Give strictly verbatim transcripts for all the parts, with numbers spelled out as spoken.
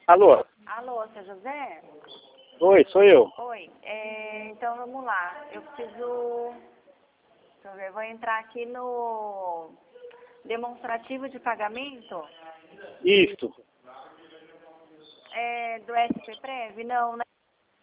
Alô? Alô, seu José? Oi, sou eu. Oi, é, então vamos lá. Eu preciso... Deixa eu ver, vou entrar aqui no demonstrativo de pagamento. Isto. É do S P Prev? Não, né?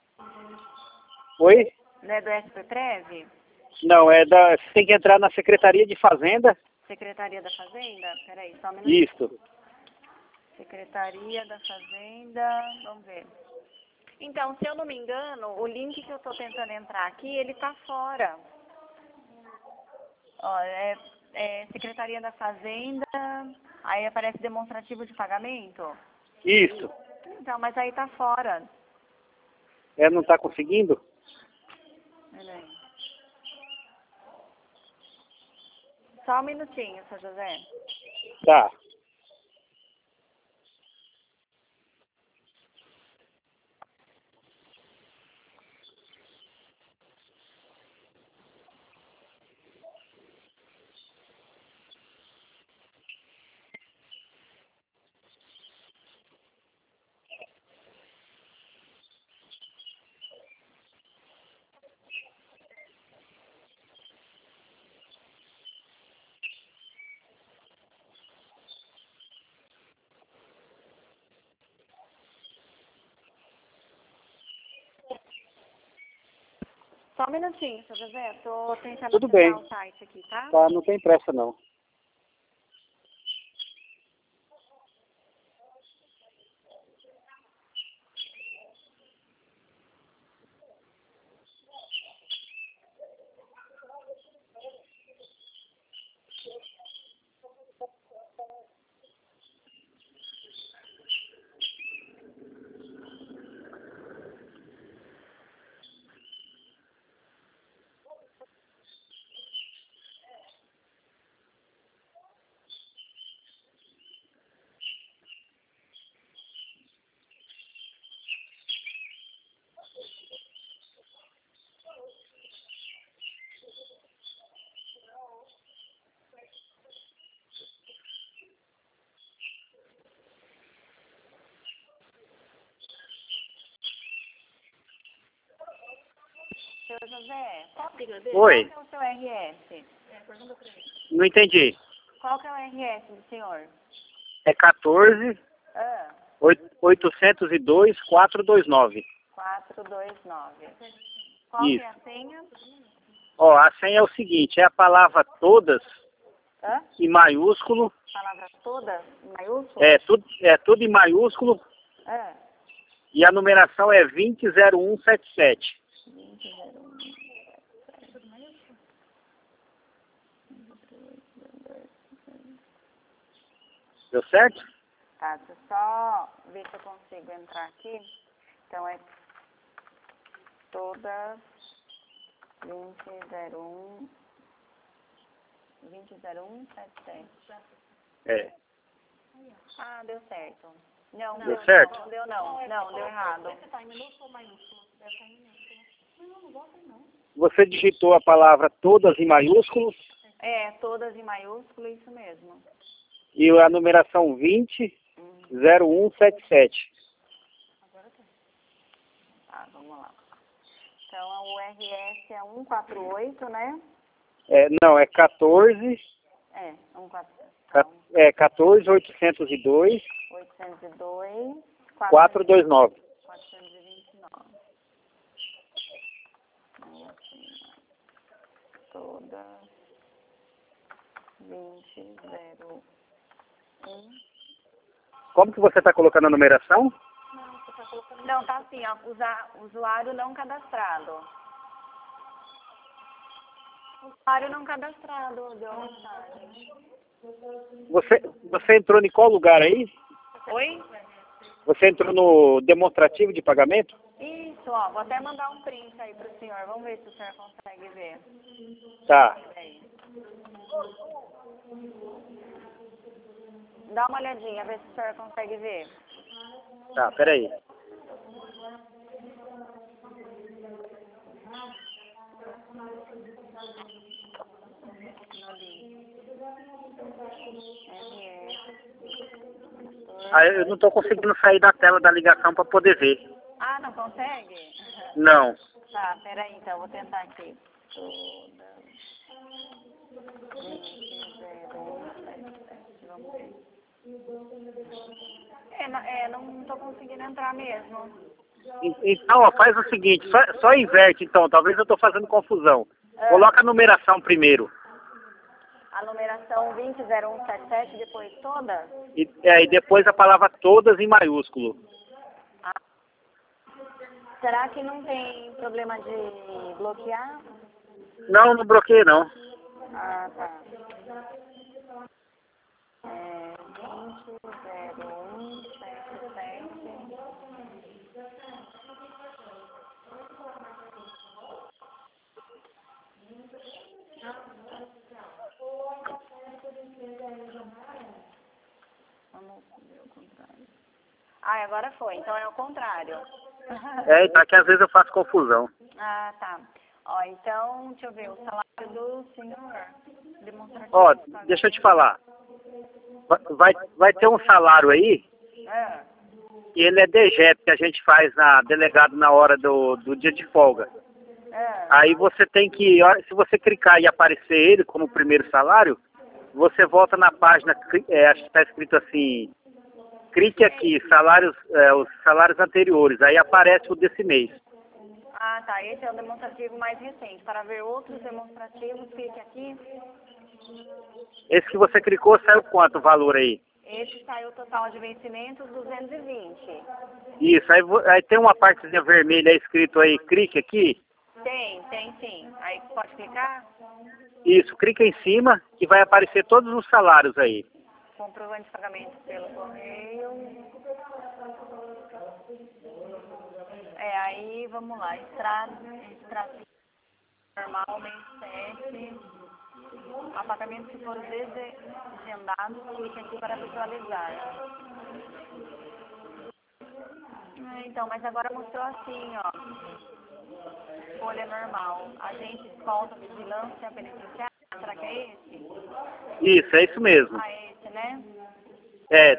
Oi? Não é do S P Prev? Não, é da. Você tem que entrar na Secretaria de Fazenda. Secretaria da Fazenda? Peraí, só um minutinho. Isto. Secretaria da Fazenda, vamos ver. Então, se eu não me engano, o link que eu estou tentando entrar aqui, ele está fora. Ó, é, é Secretaria da Fazenda, aí aparece demonstrativo de pagamento. Isto. Então, mas aí está fora. É, não está conseguindo? Peraí. Só um minutinho, seu José. Tá. Só um minutinho, seu José. Estou tentando Tudo acessar bem. o site aqui, tá? Tá, não tem pressa não. Seu José, qual, Oi. qual que é o seu R S? Não entendi. Qual que é o R S do senhor? É quatorze, Ah, oitocentos e dois, quatrocentos e vinte e nove. quatro dois nove. Qual que Isso. é a senha? Ó, a senha é o seguinte, é a palavra todas Hã? em maiúsculo. Palavra toda, em maiúsculo? É tudo, é tudo em maiúsculo. Ah, E a numeração é vinte zero um setenta e sete. vinte zero um. Deu certo? Tá, deixa eu só ver se eu consigo entrar aqui. Então é todas vinte zero um vinte zero um setenta e sete. É. Ah, deu certo. Não, Deu deu certo? não, não deu não. Não, deu errado. Você digitou a palavra todas em maiúsculos É, todas em maiúsculo, isso mesmo. e a numeração vinte zero um setenta e sete. Tá, vamos lá. Então o R S é cento e quarenta e oito, né? É, não, é quatorze, É, cento e quarenta e oito. ca- é quatorze, oitocentos e dois, oitocentos e dois, quatrocentos e vinte e nove. quatrocentos e vinte e nove. Aí assim, todas vinte zero um. Como que você está colocando a numeração? Não, tá assim, ó, usa- usuário não cadastrado. Usuário não cadastrado, deu mensagem. Você, você entrou em qual lugar aí? Oi? Você entrou no demonstrativo de pagamento? Isso, ó, vou até mandar um print aí pro senhor. Vamos ver se o senhor consegue ver. Tá. Peraí. Dá uma olhadinha, vê se o senhor consegue ver. Tá, peraí. No link. R S, Aí eu não estou conseguindo sair da tela da ligação para poder ver. Ah, não consegue? Não. Tá, peraí então, vou tentar aqui. Toda. Vamos ver. É, não, é, não tô conseguindo entrar mesmo. E- Então, ó, faz o seguinte, só, só inverte então, talvez eu estou fazendo confusão. Ah, Coloca a numeração primeiro. a numeração vinte zero um sete sete, depois toda? E, é, e depois a palavra todas em maiúsculo. Ah, será que não tem problema de bloquear? Não, não bloqueia não. Ah, tá. É, vinte zero um sete sete. Vamos ver o contrário. Ah, agora foi. Então é o contrário. É, tá que às vezes eu faço confusão. Ah, tá. Ó, então, deixa eu ver. O salário do senhor demonstrativo. Ó, de pagamento. deixa eu te falar. Va- Vai, vai ter um salário aí, Ah, que ele é dejeto, que a gente faz na delegado na hora do, do dia de folga. ah. Aí você tem que, ó, se você clicar e aparecer ele como primeiro salário, você volta na página, cli- é, acho que está escrito assim, clique aqui, salários, é, os salários anteriores, aí aparece o desse mês. Ah, tá. Esse é o demonstrativo mais recente. Para ver outros demonstrativos, clique aqui. Esse que você clicou, saiu quanto o valor aí? Esse saiu total de vencimentos duzentos e vinte. Isso, aí, vo- aí tem uma partezinha vermelha aí escrito aí, clique aqui. Tem, tem sim. Aí pode clicar. Isso, clica em cima que vai aparecer todos os salários aí. Comprovante de pagamento pelo correio. É, aí vamos lá. Extrato, extrato normal, mês sete. Apagamentos que foram desagendados, clique aqui para visualizar. Ah, então, mas agora mostrou assim, ó. Folha normal. Agente escolta, vigilância penitenciária. Será que é esse? Isso, é isso mesmo. Ah, é esse, né? É,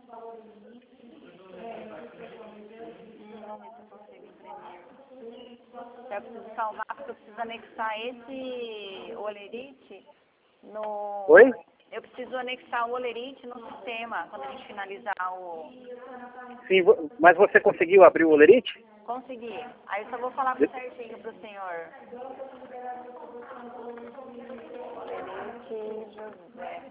Hum, vamos ver se eu consigo imprimir. Eu preciso salvar, porque eu preciso anexar esse olerite no... oi? Eu preciso anexar o olerite no sistema, quando a gente finalizar o... Sim, vo- mas você conseguiu abrir o olerite? Consegui. Aí eu só vou falar certinho pro senhor. Olerite José.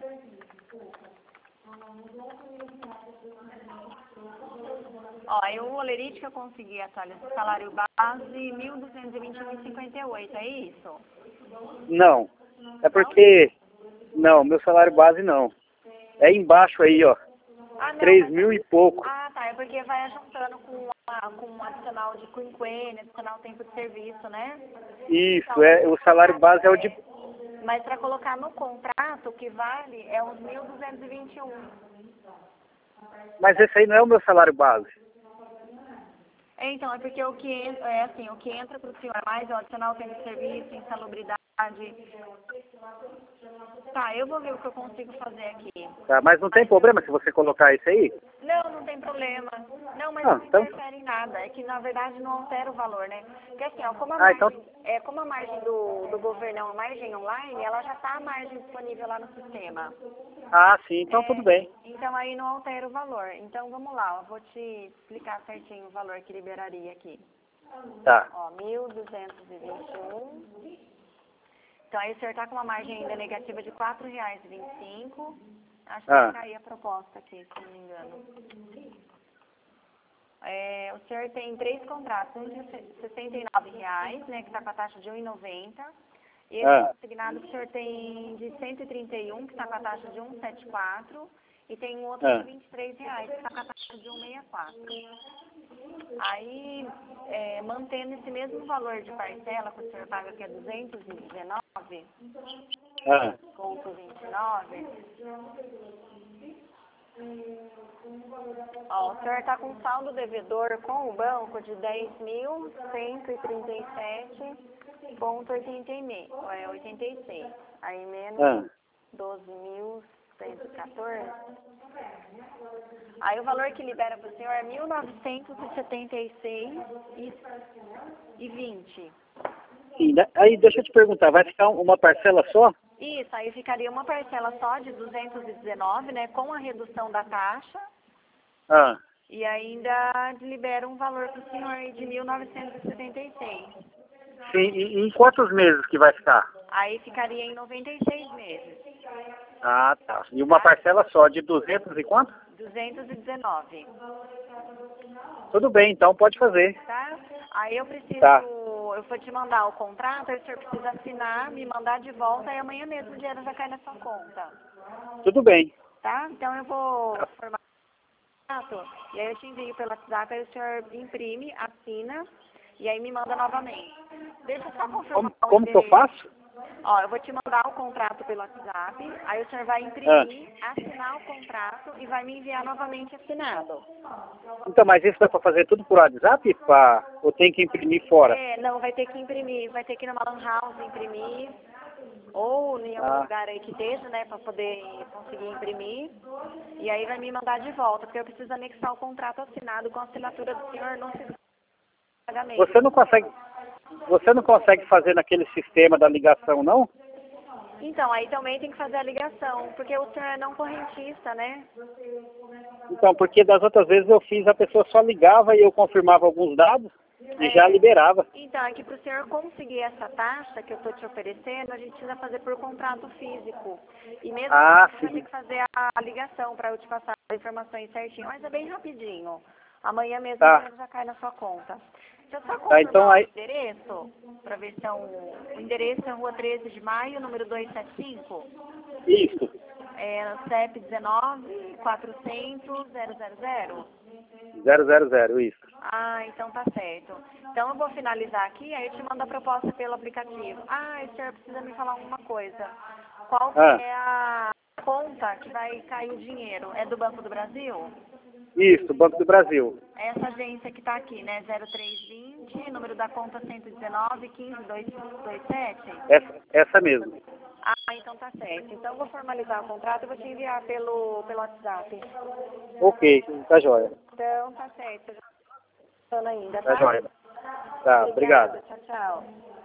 Ó, aí o olerite que eu consegui atualizar, salário base mil duzentos e vinte e um vírgula cinquenta e oito, é isso? Não. É porque, não, meu salário base não. É embaixo aí, ó. Ah, não, Três mas... mil e pouco. Ah, tá, é porque vai juntando com, a, com um adicional de quinquênio, adicional tempo de serviço, né? Isso, é, o salário base é o de... Mas para colocar no contrato, o que vale é uns mil duzentos e vinte e um. Mas esse aí não é o meu salário base. É, então, é porque o que entra, é assim, o que entra para o senhor é mais é o adicional tempo de serviço, insalubridade. Tá, eu vou ver o que eu consigo fazer aqui. Tá? Mas não tem problema se você colocar isso aí? Não, não tem problema. Não, mas Ah, não então... interfere em nada. É que na verdade não altera o valor, né? Porque assim, ó, como a Ah, margem, então... é, como a margem do, do governo é uma margem online, ela já está a margem disponível lá no sistema. Ah, sim, então tudo É, bem. então aí não altera o valor. Então vamos lá, eu vou te explicar certinho o valor que liberaria aqui. Tá. Ó, mil duzentos e vinte e um. Então aí o senhor está com uma margem ainda negativa de quatro reais e vinte e cinco. Acho que Ah. vai cair a proposta aqui, se não me engano. É, o senhor tem três contratos, um de sessenta e nove reais, né, que está com a taxa de um real e noventa centavos. Esse Ah. consignado que o senhor tem de cento e trinta e um, que está com a taxa de um real e setenta e quatro. E tem um outro Ah. de vinte e três reais, que está com a taxa de um real e sessenta e quatro. Aí, é, mantendo esse mesmo valor de parcela que o senhor paga, que é duzentos e dezenove Ah. vírgula vinte e nove. Ó, o senhor está com saldo devedor com o banco de dez mil cento e trinta e sete vírgula oitenta e seis. Aí menos Ah. doze mil novecentos e quatorze. Aí o valor que libera para o senhor é mil novecentos e setenta e seis reais e vinte. Sim, né? Aí deixa eu te perguntar, vai ficar uma parcela só? Isso, aí ficaria uma parcela só de duzentos e dezenove, né, com a redução da taxa. Ah, E ainda libera um valor para o senhor de mil novecentos e setenta e seis. sim, e em quantos meses que vai ficar? Aí ficaria em noventa e seis meses. Ah, tá. E uma parcela só de duzentos e quanto? duzentos e dezenove. Tudo bem, então pode fazer. Tá? Aí eu preciso, Tá. eu vou te mandar o contrato, aí o senhor precisa assinar, me mandar de volta e amanhã mesmo o dinheiro já cai na sua conta. Tudo bem. Tá? Então eu vou formar o contrato e aí eu te envio pelo WhatsApp, aí o senhor imprime, assina e aí me manda novamente. Deixa eu só confirmar Como, o como que eu endereço. faço? Ó, eu vou te mandar o contrato pelo WhatsApp, aí o senhor vai imprimir, assinar o contrato e vai me enviar novamente assinado. Então, mas isso dá para fazer tudo por WhatsApp? Pra... Ou tem que imprimir fora? É, não, vai ter que imprimir, vai ter que ir numa lan house imprimir, ou em algum Ah, lugar aí que esteja, né, para poder conseguir imprimir. E aí vai me mandar de volta, porque eu preciso anexar o contrato assinado com a assinatura do senhor no seguro de pagamento. você não consegue, você não consegue fazer naquele sistema da ligação, não? Então, aí também tem que fazer a ligação, porque o senhor é não correntista, né? Então, porque das outras vezes eu fiz, a pessoa só ligava e eu confirmava alguns dados e É, já liberava. então, é que para o senhor conseguir essa taxa que eu estou te oferecendo, a gente precisa fazer por contrato físico. E mesmo Ah, assim, você vai ter sim. que fazer a ligação para eu te passar as informações certinho, mas é bem rapidinho. Amanhã mesmo o Tá. dinheiro já cai na sua conta. Deixa eu só Tá, confirmar então o aí. endereço, para ver se é um... O endereço é Rua treze de Maio, número duzentos e setenta e cinco. Isso. É no C E P dezenove, quatrocentos, zero zero zero. Zero, zero, zero, isso. Ah, então tá certo. Então eu vou finalizar aqui, aí eu te mando a proposta pelo aplicativo. Ah, o senhor precisa me falar uma coisa. Qual que Ah, é a conta que vai cair o dinheiro? É do Banco do Brasil? isso, Banco do Brasil. É essa agência que está aqui, né? zero três vinte, número da conta cento e dezenove, quinze, duzentos e vinte e sete? Essa, essa mesmo. Ah, então tá certo. Então eu vou formalizar o contrato e vou te enviar pelo, pelo WhatsApp. Ok, tá jóia. Então tá certo. Já tô ainda, Tá tá? jóia. Tá, obrigado. Obrigada. Tchau, tchau.